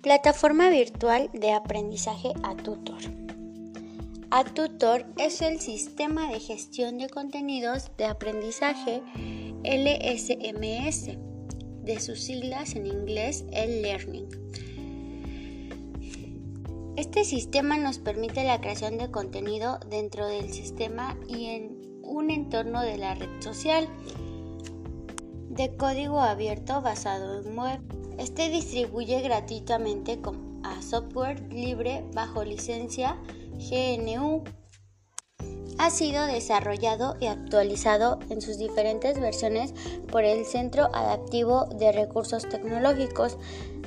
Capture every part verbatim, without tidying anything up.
Plataforma virtual de aprendizaje atutor. atutor es el sistema de gestión de contenidos de aprendizaje L S M S, de sus siglas en inglés e-learning. Este sistema nos permite la creación de contenido dentro del sistema y en un entorno de la red social de código abierto basado en web. Este distribuye gratuitamente a software libre bajo licencia G N U. Ha sido desarrollado y actualizado en sus diferentes versiones por el Centro Adaptivo de Recursos Tecnológicos.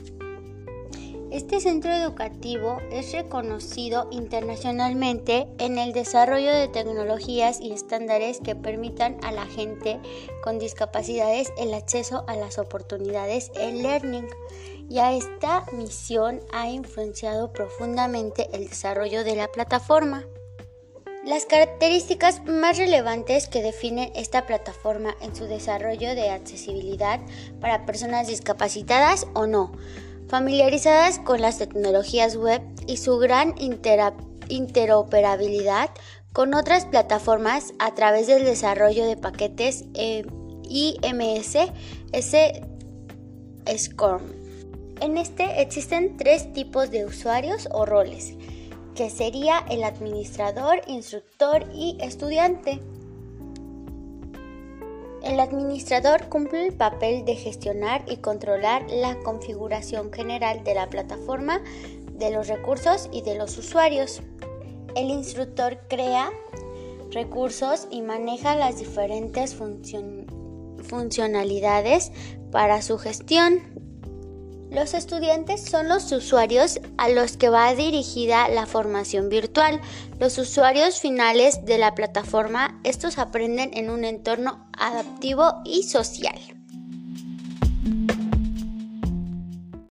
Este centro educativo es reconocido internacionalmente en el desarrollo de tecnologías y estándares que permitan a la gente con discapacidades el acceso a las oportunidades e-learning, y a esta misión ha influenciado profundamente el desarrollo de la plataforma. Las características más relevantes que definen esta plataforma en su desarrollo de accesibilidad para personas discapacitadas o no, familiarizadas con las tecnologías web y su gran intera- interoperabilidad con otras plataformas a través del desarrollo de paquetes eh, I M S S SCORM. En este existen tres tipos de usuarios o roles, que sería el administrador, instructor y estudiante. El administrador cumple el papel de gestionar y controlar la configuración general de la plataforma, de los recursos y de los usuarios. El instructor crea recursos y maneja las diferentes funcion- funcionalidades para su gestión. Los estudiantes son los usuarios a los que va dirigida la formación virtual. Los usuarios finales de la plataforma, estos aprenden en un entorno adaptivo y social.